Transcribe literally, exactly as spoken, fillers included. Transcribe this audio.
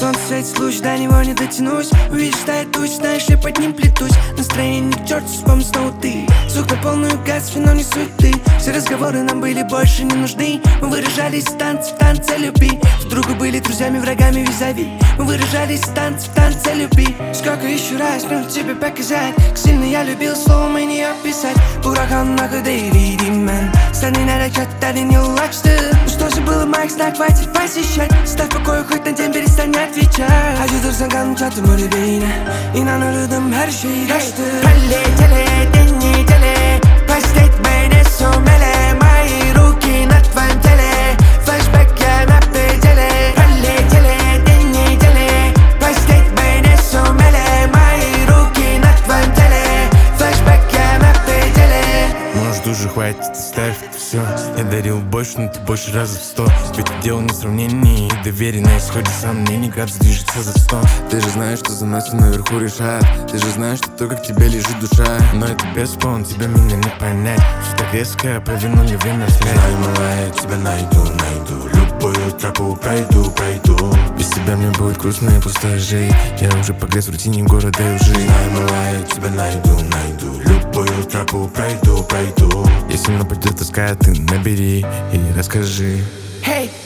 Солнце светит луч, до него не дотянусь. Увидишь, тает туч, знаешь, я под ним плетусь. Настроение к черту, вспомни снова ты. Звук на полную газ, но не суеты. Все разговоры нам были больше не нужны. Мы выражались в танце, в танце любви. С другу были друзьями, врагами визави. Мы выражались в танце, в танце любви. Сколько еще раз мне тебе показать, как сильно я любил, словом и не описать. Ураган на ходе видимен, стальный наряд, не уладжды. Ну что же было, моих знак, хватит посещать. Ставь покой, хоть на день перестань отвечать. Acıdırsan kanım çattım öyle beyine. İnan ölürdüm, her şeyi kaçtı. Полетели дни недели, посеть не сумели. Мои руки на твоем теле, флешбэк я на пределе. Полетели дни недели, посеть не сумели. Мои руки на твоем теле, флешбэк я на пределе. Может уже хватит, оставь это все. Я дарил больше, но ты больше раза в сто. Ведь дело не сравнение и доверие на исходе сомнений. Градус движется за сто. Ты же знаешь, что за нас все наверху решает. Ты же знаешь, что то, как тебе лежит душа. Но это бесспорно, тебя меня не понять. Все так резко, повернули время вспять. Знай, малая, тебя найду, найду. Любую тропу пройду, пройду. Без тебя мне будет грустно и пустая жизнь. Я уже погряз в рутине города и лжи. Знай, малая, тебя найду, найду. Любую тропу пройду, пройду. Если нападет тоска, ты набери и расскажи. Hey!